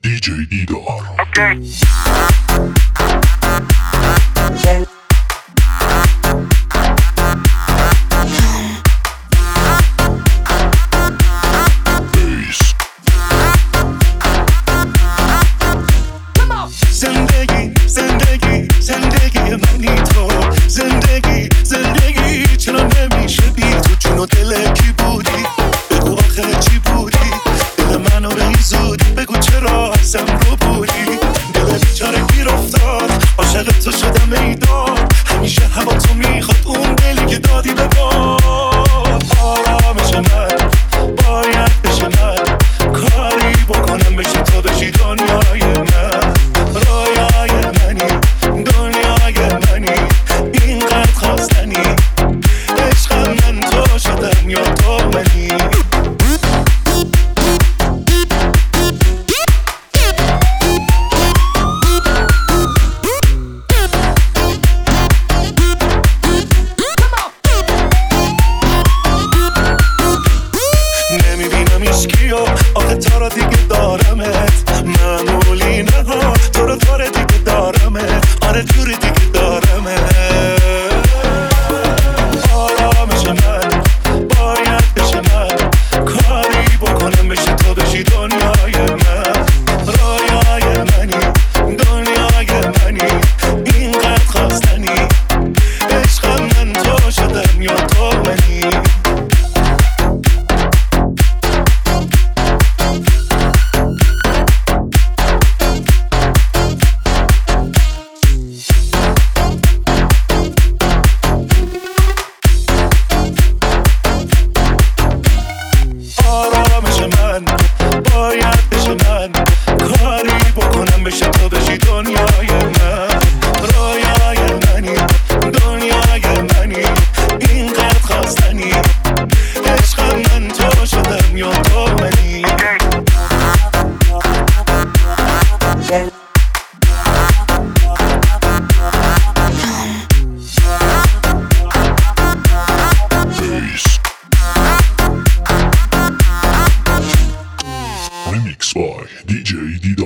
DJ Didar. زندگی منی تو، زندگی چرا نمیشه بی تو؟ جون و دل کی بودی؟ بگو آخه چی بودی؟ دل منو به این زودی بگو چرا ازم رو بودی؟ دل بیچاره گیر افتاد، عاشق تو شدم ای داد، همیشه هوا تو میخواد اون دلی که دادی به باد. آرامش من باید بشه من، کاری بکنم بشه تو بشی دنیای من، رویای منی، دنیای منی، اینقدر خواستنی، عشقم من تو شدم یا تو منی. نمیبینم ایشکیو آخه تا را دیگه دارمت، معمولی نه ها تو رو داره دیگه دارمت، آره جوری دیگه دارمت. آرامش من باید بشه من، کاری بکنم بشه تو بشی دنیای من، رویای منی، دنیای منی، اینقدر خواستنی، عشقم من تو شدم یا تو منی. آرامش من باید بشه من، کاری بکنم بشه تو بشی دنیای من، رویای منی، دنیای منی، اینقدر خواستنی، عشقم من تو شدم یا تو منی. Remix by DJ Didar.